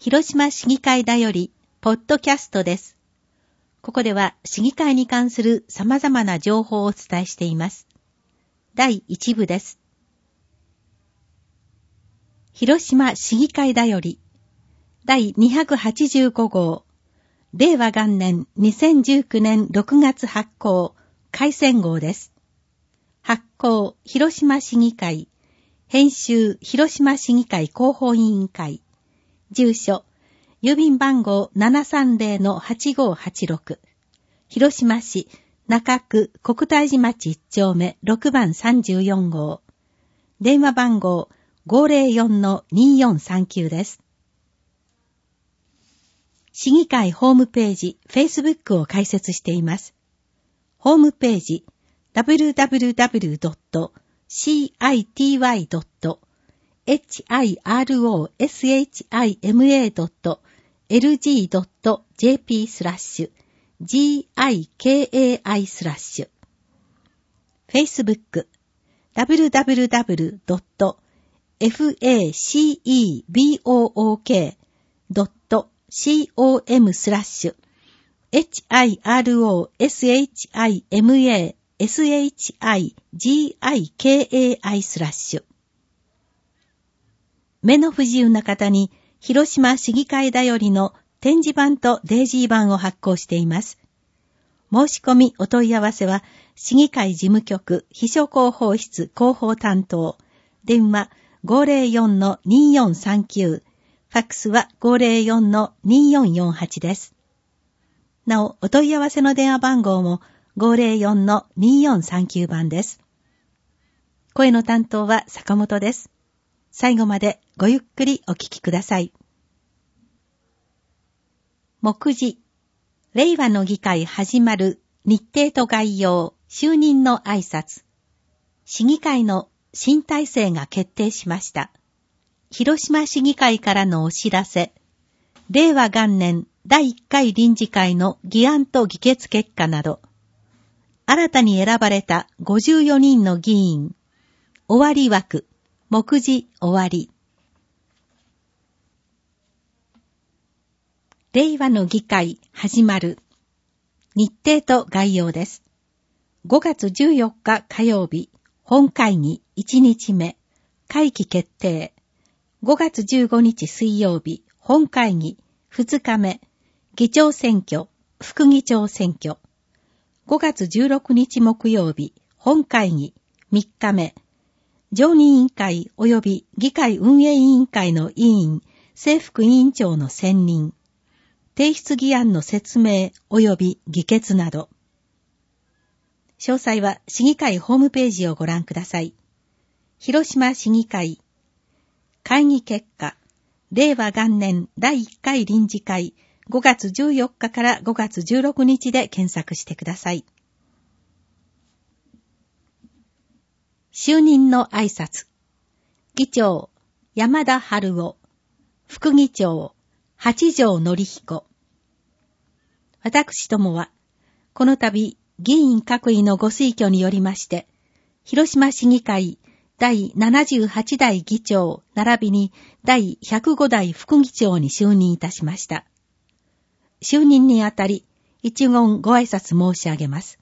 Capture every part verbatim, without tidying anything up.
広島市議会だよりポッドキャストです。ここでは市議会に関する様々な情報をお伝えしています。だいいち部です。広島市議会だよりだいにひゃくはちじゅうご号令和元年にせんじゅうきゅうねんろくがつ発行改選号です。発行広島市議会、編集広島市議会広報委員会、住所郵便番号 ななさんぜろのはちごーはちろく、広島市中区国大寺町いち丁目ろくばんさんじゅうよん号、電話番号 ごーぜろよんのにーよんさんきゅう です。市議会ホームページ Facebook を開設しています。ホームページ ダブリューダブリューダブリュードットシーアイティーワイドットヒロシマドットエルジードットジェーピー スラッシュ ギカイスラッシュ Facebook ダブリューダブリューダブリュードットフェイスブックドットコム スラッシュ ヒロシマシギカイ スラッシュ。目の不自由な方に広島市議会だよりの点字版とデイジー版を発行しています。申し込みお問い合わせは市議会事務局秘書広報室広報担当、電話 ごーぜろよんのにーよんさんきゅう、ファックスは ごーぜろよんのにーよんよんはち です。なお、お問い合わせの電話番号もごーぜろよんのにーよんさんきゅう番です。声の担当は坂本です。最後までごゆっくりお聞きください。目次、令和の議会始まる日程と概要、就任の挨拶。市議会の新体制が決定しました。広島市議会からのお知らせ。令和元年だいいっかい臨時会の議案と議決結果など。新たに選ばれたごじゅうよにんの議員。終わり枠。目次終わり。令和の議会始まる。日程と概要です。ごがつじゅうよっか火曜日、本会議いちにちめ、会期決定。ごがつじゅうごにち水曜日、本会議ふつかめ、議長選挙、副議長選挙。ごがつじゅうろくにち木曜日、本会議みっかめ、常任委員会及び議会運営委員会の委員、正副委員長の選任、提出議案の説明及び議決など。詳細は市議会ホームページをご覧ください。広島市議会。会議結果。令和元年だいいっかい臨時会ごがつじゅうよっかからごがつじゅうろくにちで検索してください。就任の挨拶。議長、山田春夫。副議長、八条則彦。私どもは、この度、議員各位のご推挙によりまして、広島市議会第ななじゅうはちだい議長並びに第ひゃくごだい副議長に就任いたしました。就任にあたり、一言ご挨拶申し上げます。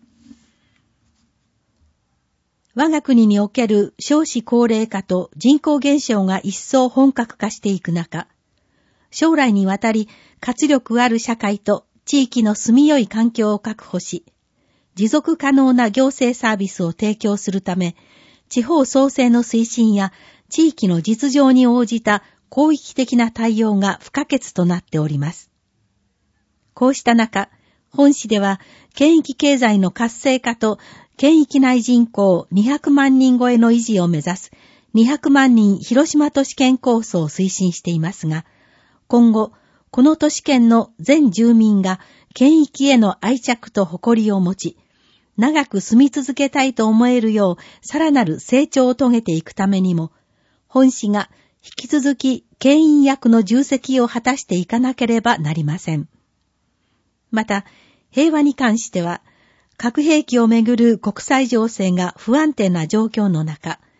我が国における少子高齢化と人口減少が一層本格化していく中、将来にわたり活力ある社会と地域の住みよい環境を確保し、持続可能な行政サービスを提供するため、地方創生の推進や地域の実情に応じた広域的な対応が不可欠となっております。こうした中、本市では県域経済の活性化と県域内人口にひゃくまんにん超えの維持を目指すにひゃくまんにん広島都市圏構想を推進していますが、今後、この都市圏の全住民が県域への愛着と誇りを持ち、長く住み続けたいと思えるようさらなる成長を遂げていくためにも、本市が引き続き牽引役の重責を果たしていかなければなりません。また、平和に関しては、核兵器をめぐる国際情勢が不安定な状況の中、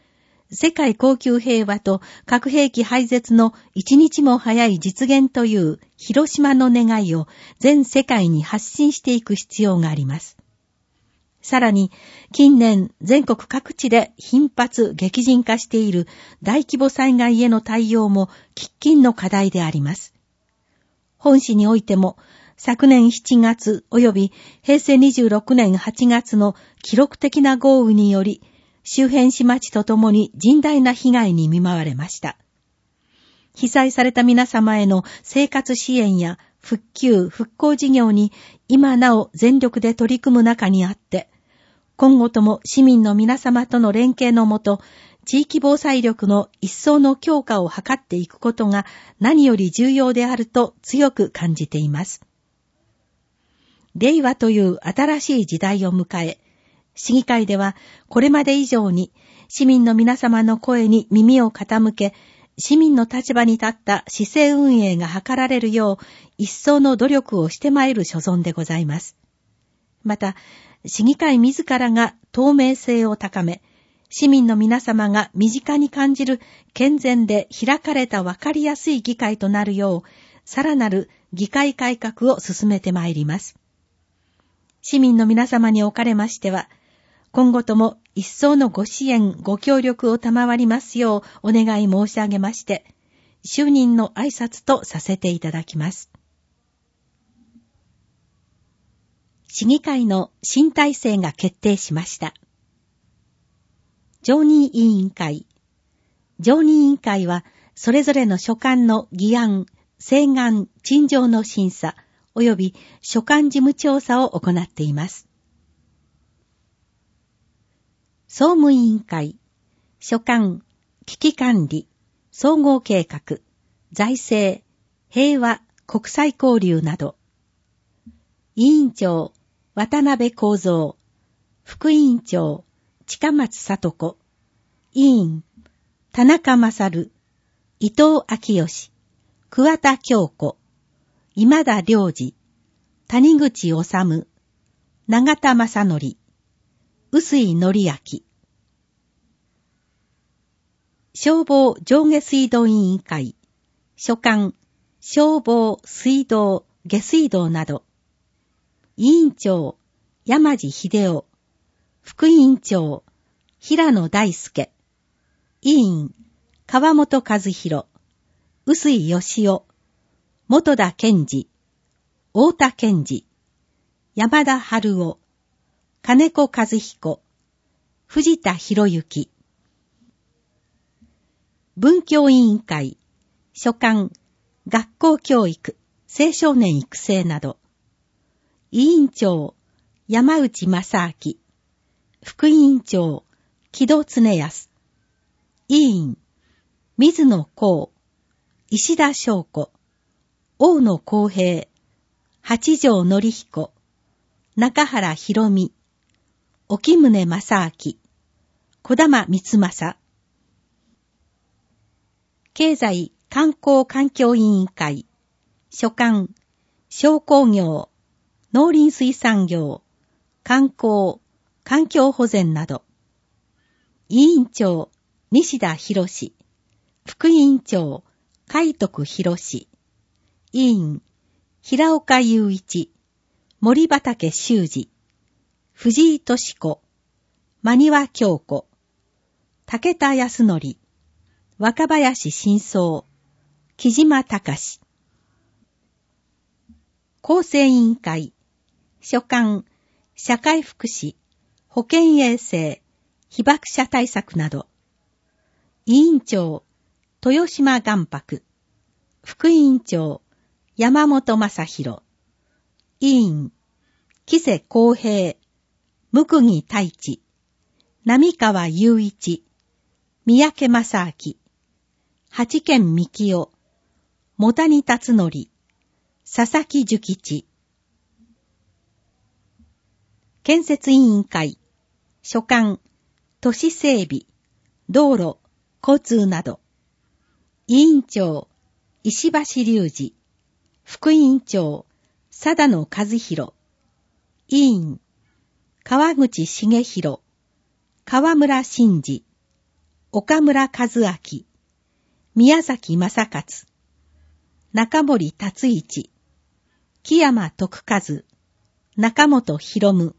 世界恒久平和と核兵器廃絶の一日も早い実現という広島の願いを全世界に発信していく必要があります。さらに、近年全国各地で頻発激甚化している大規模災害への対応も喫緊の課題であります。本市においても、昨年しちがつ及び平成にじゅうろくねんはちがつの記録的な豪雨により、周辺市町とともに甚大な被害に見舞われました。被災された皆様への生活支援や復旧・復興事業に今なお全力で取り組む中にあって、今後とも市民の皆様との連携のもと、地域防災力の一層の強化を図っていくことが何より重要であると強く感じています。令和という新しい時代を迎え、市議会ではこれまで以上に市民の皆様の声に耳を傾け、市民の立場に立った市政運営が図られるよう一層の努力をしてまいる所存でございます。また、市議会自らが透明性を高め、市民の皆様が身近に感じる健全で開かれた分かりやすい議会となるよう、さらなる議会改革を進めてまいります。市民の皆様におかれましては、今後とも一層のご支援、ご協力を賜りますようお願い申し上げまして、就任の挨拶とさせていただきます。市議会の新体制が決定しました。常任委員会。常任委員会は、それぞれの所管の議案、請願、陳情の審査、及び所管事務調査を行っています。総務委員会。所管、危機管理、総合計画、財政、平和、国際交流など。委員長、渡辺幸三、副委員長、近松聡子、委員、田中勝、伊藤昭義、桑田京子、今田良二、谷口治、永田正則、臼井紀明。消防上下水道委員会、所管、消防、水道、下水道など。委員長、山地秀夫、副委員長、平野大輔、委員、川本和弘、臼井義夫、元田健二、太田健二、山田春夫、金子和彦、藤田博之。文教委員会、所管、学校教育、青少年育成など。委員長、山内正明、副委員長、木戸恒康、委員、水野幸、石田翔子、大野公平、八条則彦、中原博美、沖宗正明、小玉光正。経済観光環境委員会、所管、商工業、農林水産業、観光、環境保全など。委員長、西田博史、副委員長、海徳博史、委員、平岡雄一、森畑修二、藤井敏子、真庭京子、武田康則、若林真相、木島隆。厚生委員会、所管、社会福祉、保健衛生、被爆者対策など。委員長、豊島元白、副委員長、山本正弘、委員、木瀬公平、向木太一、並川雄一、三宅正明、八軒幹夫、茂谷達則、佐々木寿吉。建設委員会、所管、都市整備、道路、交通など。委員長、石橋隆二、副委員長、貞野和弘、委員、川口茂弘、川村真二、 岡村和明、宮崎正勝、中森達一、木山徳和、中本博夢。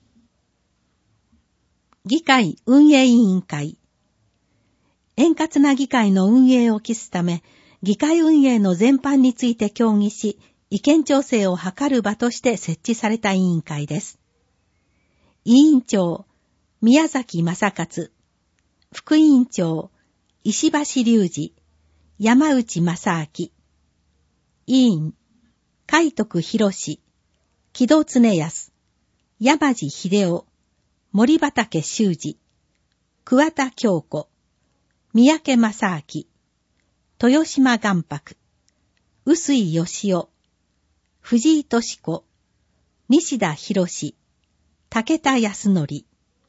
議会運営委員会。円滑な議会の運営を期すため、議会運営の全般について協議し、意見調整を図る場として設置された委員会です。委員長、宮崎正勝。副委員長、石橋隆二、山内正明。委員、海徳博士、木戸常康、山地秀夫、森畑修二、桑田京子、三宅正明、豊島元白、臼井義夫、藤井敏子、西田博士、武田康則。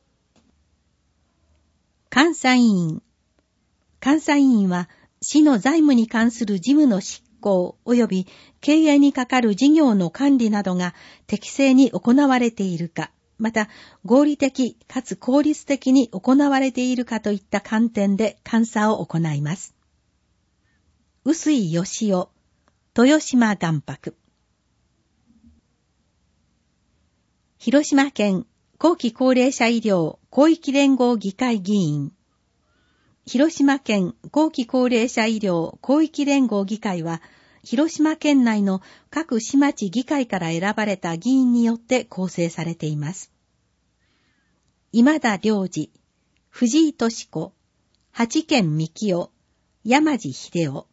監査委員。監査委員は、市の財務に関する事務の執行及び経営にかかる事業の管理などが適正に行われているか、また合理的かつ効率的に行われているかといった観点で監査を行います。臼井義夫、豊島元白。広島県後期高齢者医療広域連合議会議員。広島県後期高齢者医療広域連合議会は、広島県内の各市町議会から選ばれた議員によって構成されています。今田良二、藤井敏子、八軒幹夫、山地秀夫。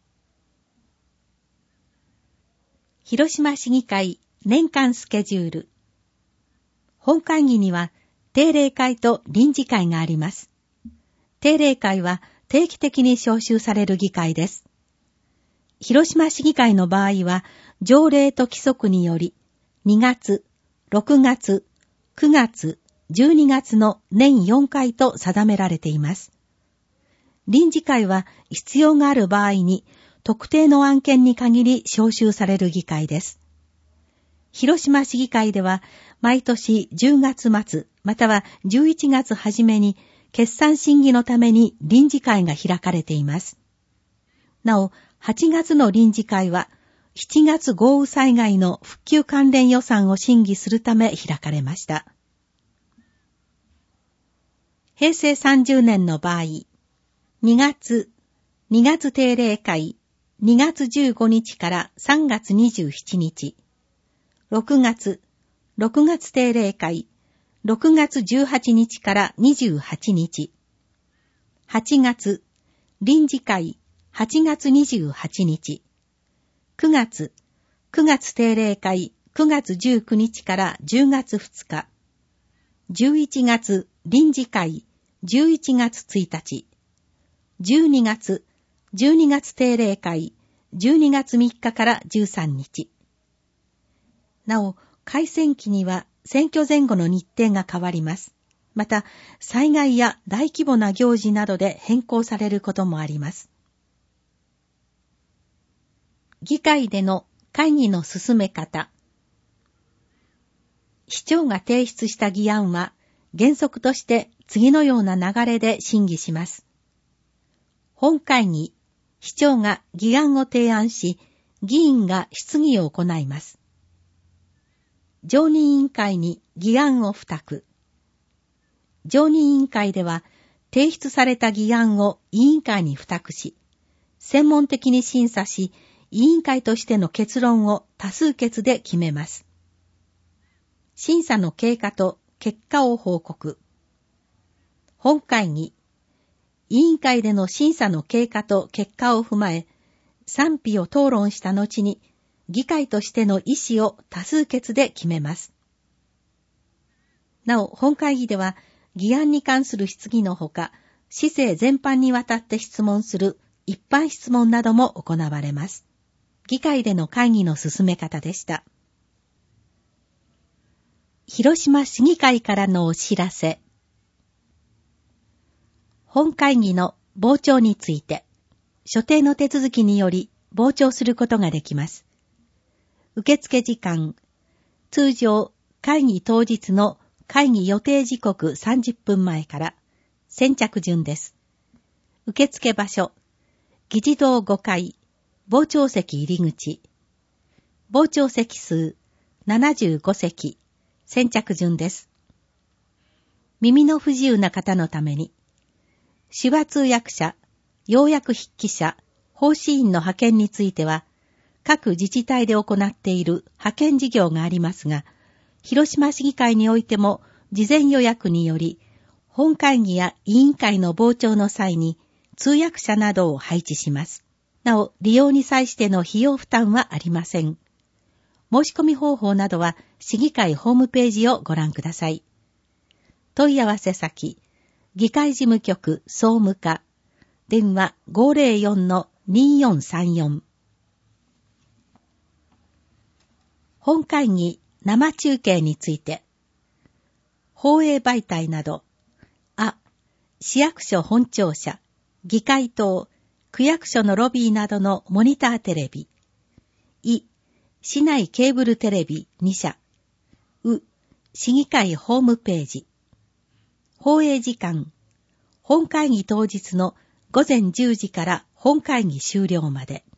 広島市議会年間スケジュール。本会議には定例会と臨時会があります。定例会は定期的に召集される議会です。広島市議会の場合は、条例と規則により、にがつ、ろくがつ、くがつ、じゅうにがつの年よんかいと定められています。臨時会は必要がある場合に、特定の案件に限り召集される議会です。広島市議会では、毎年じゅうがつまつ、またはじゅういちがつ初めに、決算審議のために臨時会が開かれています。なお、はちがつの臨時会は、しちがつ豪雨災害の復旧関連予算を審議するため開かれました。へいせいさんじゅうねんの場合、にがつ、にがつ定例会、にがつじゅうごにちからさんがつにじゅうしちにち、ろくがつ、ろくがつ定例会、ろくがつじゅうはちにちからにじゅうはちにち、はちがつ、臨時会、はちがつにじゅうはちにち、くがつ、くがつ定例会、くがつじゅうくにちからじゅうがつふつか、じゅういちがつ臨時会、じゅういちがつついたち、じゅうにがつ、じゅうにがつ定例会、じゅうにがつみっかからじゅうさんにち。なお、改選期には選挙前後の日程が変わります。また、災害や大規模な行事などで変更されることもあります。議会での会議の進め方。市長が提出した議案は、原則として次のような流れで審議します。本会議、市長が議案を提案し、議員が質疑を行います。常任委員会に議案を付託。常任委員会では、提出された議案を委員会に付託し、専門的に審査し、委員会としての結論を多数決で決めます。審査の経過と結果を報告。本会議、委員会での審査の経過と結果を踏まえ、賛否を討論した後に、議会としての意思を多数決で決めます。なお、本会議では、議案に関する質疑のほか、市政全般にわたって質問する一般質問なども行われます。議会での会議の進め方でした。広島市議会からのお知らせ。本会議の傍聴について、所定の手続きにより傍聴することができます。受付時間、通常会議当日の会議予定時刻さんじゅっぷんまえから先着順です。 受付場所、議事堂ごかい、傍聴席入り口。傍聴席数ななじゅうごせき、先着順です。耳の不自由な方のために、手話通訳者、要約筆記者、奉仕員の派遣については、各自治体で行っている派遣事業がありますが、広島市議会においても事前予約により、本会議や委員会の傍聴の際に通訳者などを配置します。なお、利用に際しての費用負担はありません。申し込み方法などは市議会ホームページをご覧ください。問い合わせ先、議会事務局総務課、電話 ごーぜろよんのにーよんさんよん。本会議生中継について、放映媒体など、あ、市役所本庁舎、議会棟、区役所のロビーなどのモニターテレビ、い、市内ケーブルテレビにしゃ、う、市議会ホームページ、放映時間、本会議当日のごぜんじゅうじから本会議終了まで。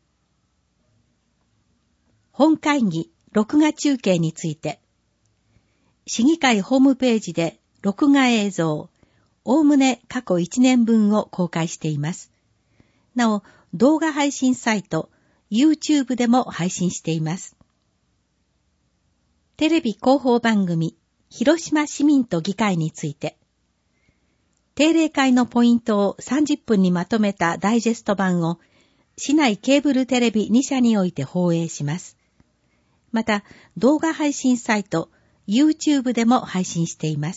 本会議録画中継について、市議会ホームページで録画映像、おおむね過去いちねんぶんを公開しています。なお、動画配信サイト、YouTube でも配信しています。テレビ広報番組、広島市民と議会について、定例会のポイントをさんじゅっぷんにまとめたダイジェスト版を市内ケーブルテレビにしゃにおいて放映します。また、動画配信サイト、YouTube でも配信しています。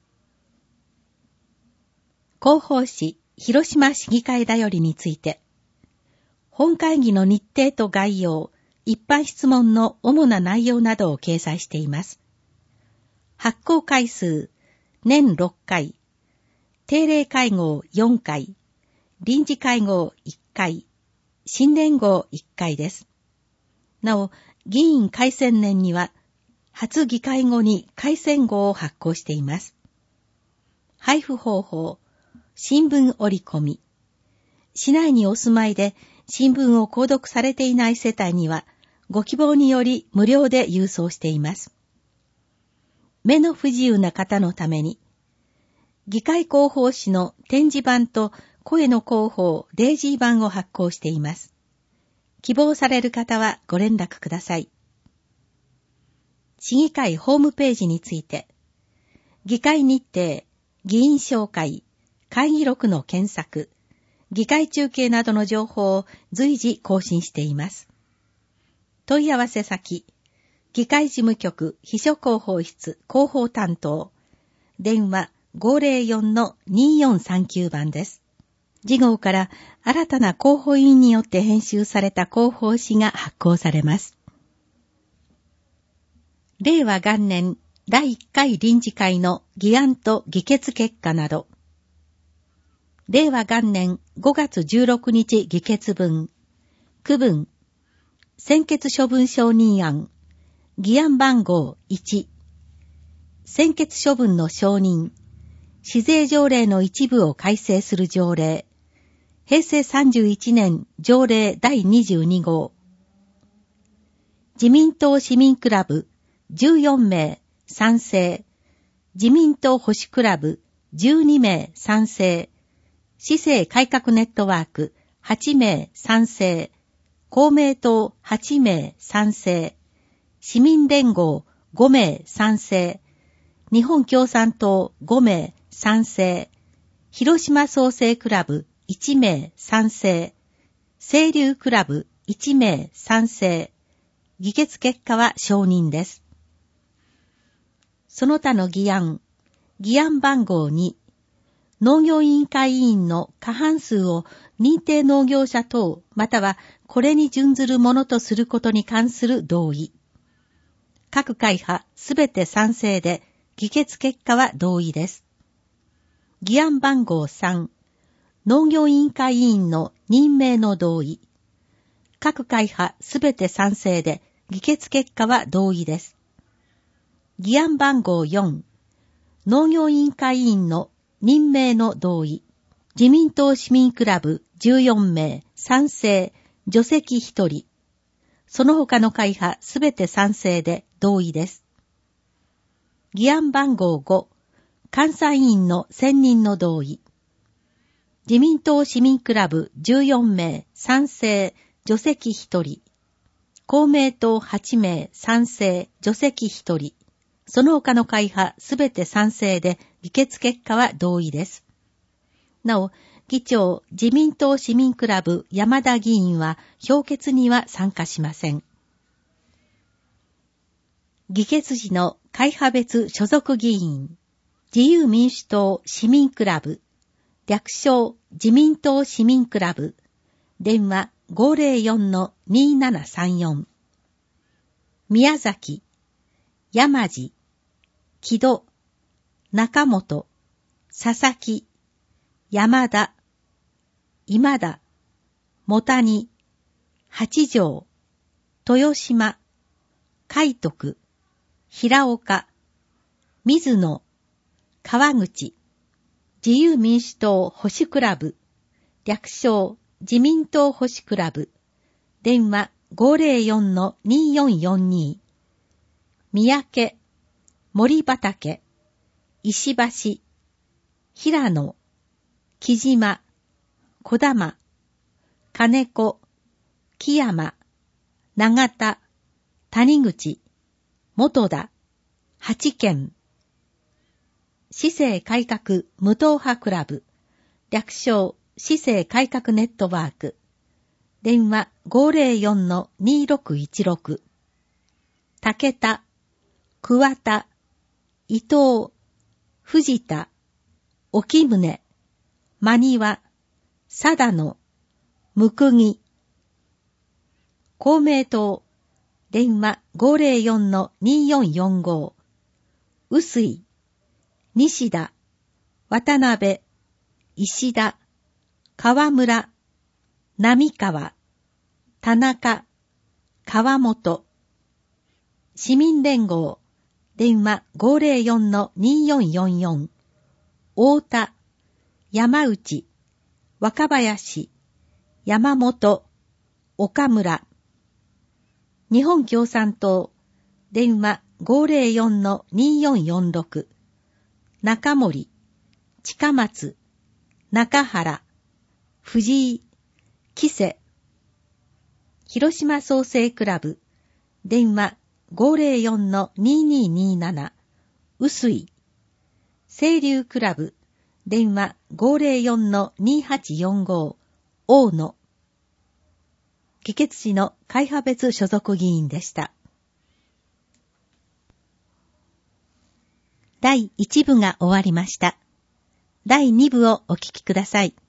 広報誌、広島市議会だよりについて、本会議の日程と概要、一般質問の主な内容などを掲載しています。発行回数、年ろっかい、定例会合よんかい、臨時会合いっかい、新年号いっかいです。なお、議員改選年には、初議会後に改選号を発行しています。配布方法、新聞折り込み。市内にお住まいで新聞を購読されていない世帯には、ご希望により無料で郵送しています。目の不自由な方のために、議会広報誌の展示版と声の広報デイジー版を発行しています。希望される方はご連絡ください。市議会ホームページについて、議会日程、議員紹介、会議録の検索、議会中継などの情報を随時更新しています。問い合わせ先、議会事務局秘書広報室広報担当、電話 ごーぜろよんのにーよんさんきゅう 番です。次号から新たな広報委員によって編集された広報誌が発行されます。れいわがんねんだいいっかい臨時会の議案と議決結果など、れいわがんねんごがつじゅうろくにち議決分、区分、専決処分承認案、議案番号いち、専決処分の承認、市税条例の一部を改正する条例、へいせいさんじゅういちねん条例だいにじゅうにごう、自民党市民クラブじゅうよんめい賛成、自民党保守クラブじゅうにめい賛成、市政改革ネットワークはちめい賛成、公明党はちめい賛成、市民連合ごめい賛成、日本共産党ごめい賛成、広島創生クラブいちめい賛成、清流クラブいちめい賛成、議決結果は承認です。その他の議案、議案番号に、農業委員会委員の過半数を認定農業者等またはこれに準ずるものとすることに関する同意。各会派すべて賛成で議決結果は同意です。議案番号さん、農業委員会委員の任命の同意。各会派すべて賛成で議決結果は同意です。議案番号よん、農業委員会委員の任命の同意。 自民党市民クラブじゅうよんめい賛成、除籍ひとり。その他の会派すべて賛成で同意です。議案番号ご、監査委員の選任の同意。自民党市民クラブじゅうよんめい賛成、除籍ひとり。公明党はちめい賛成、除籍ひとり。その他の会派すべて賛成で議決結果は同意です。なお、議長、自民党市民クラブ山田議員は評決には参加しません。議決時の会派別所属議員、自由民主党市民クラブ、略称自民党市民クラブ、電話 ごーぜろよんのにーななさんよん。宮崎、山地、木戸、中本、佐々木、山田、今田、茂谷、八条、豊島、海徳、平岡、水野、川口、自由民主党保守クラブ、略称自民党保守クラブ、電話 ごーぜろよんのにーよんよんに。三宅、森畑、石橋、平野、木島、小玉、金子、木山、長田、谷口、元田、八軒。市政改革無党派クラブ、略称市政改革ネットワーク、電話 ごーぜろよんのにーろくいちろく。竹田、桑田、伊藤、藤田、沖宗、真庭、貞野、むくぎ。公明党、電話 ごーぜろよんのにーよんよんご。臼井、西田、渡辺、石田、川村、並川、田中、川本。市民連合、電話 ごーぜろよんのにーよんよんよん。太田、山内、若林、山本、岡村。日本共産党、電話 ごーぜろよんのにーよんよんろく。中森、近松、中原、藤井、木瀬。広島創生クラブ、電話 ごーぜろよんのにーにーにーなな。臼井。清流クラブ、電話 ごーぜろよんのにーはちよんご。大野。議決時の会派別所属議員でした。だいいち部が終わりました。だいに部をお聞きください。